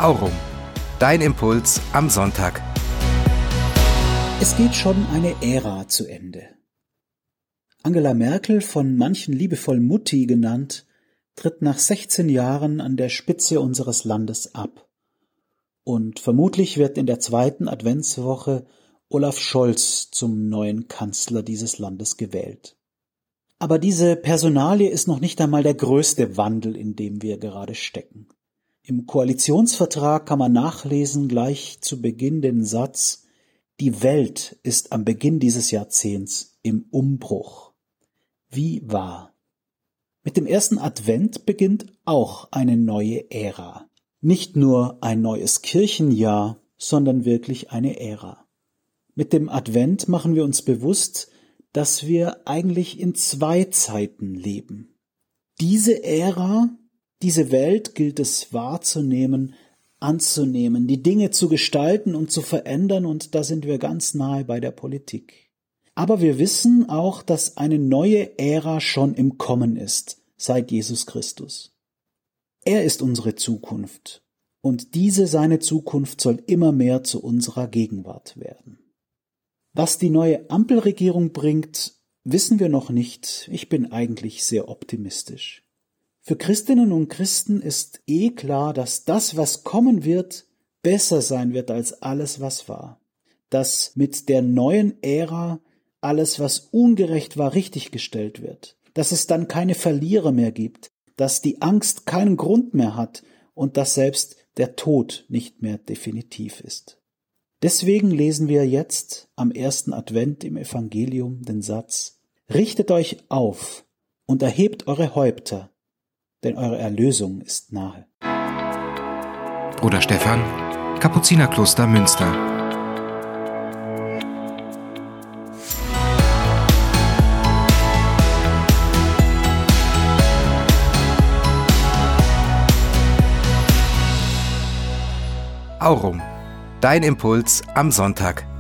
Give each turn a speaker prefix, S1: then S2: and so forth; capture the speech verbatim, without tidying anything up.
S1: Aurum. Dein Impuls am Sonntag.
S2: Es geht schon eine Ära zu Ende. Angela Merkel, von manchen liebevoll Mutti genannt, tritt nach sechzehn Jahren an der Spitze unseres Landes ab. Und vermutlich wird in der zweiten Adventswoche Olaf Scholz zum neuen Kanzler dieses Landes gewählt. Aber diese Personalie ist noch nicht einmal der größte Wandel, in dem wir gerade stecken. Im Koalitionsvertrag kann man nachlesen, gleich zu Beginn den Satz: Die Welt ist am Beginn dieses Jahrzehnts im Umbruch. Wie wahr. Mit dem ersten Advent beginnt auch eine neue Ära. Nicht nur ein neues Kirchenjahr, sondern wirklich eine Ära. Mit dem Advent machen wir uns bewusst, dass wir eigentlich in zwei Zeiten leben. Diese Ära, diese Welt gilt es wahrzunehmen, anzunehmen, die Dinge zu gestalten und zu verändern, und da sind wir ganz nahe bei der Politik. Aber wir wissen auch, dass eine neue Ära schon im Kommen ist, seit Jesus Christus. Er ist unsere Zukunft, und diese seine Zukunft soll immer mehr zu unserer Gegenwart werden. Was die neue Ampelregierung bringt, wissen wir noch nicht. Ich bin eigentlich sehr optimistisch. Für Christinnen und Christen ist eh klar, dass das, was kommen wird, besser sein wird als alles, was war. Dass mit der neuen Ära alles, was ungerecht war, richtiggestellt wird. Dass es dann keine Verlierer mehr gibt. Dass die Angst keinen Grund mehr hat und dass selbst der Tod nicht mehr definitiv ist. Deswegen lesen wir jetzt am ersten Advent im Evangelium den Satz: Richtet euch auf und erhebt eure Häupter, denn eure Erlösung ist nahe.
S1: Bruder Stefan, Kapuzinerkloster Münster. Aurum. Dein Impuls am Sonntag.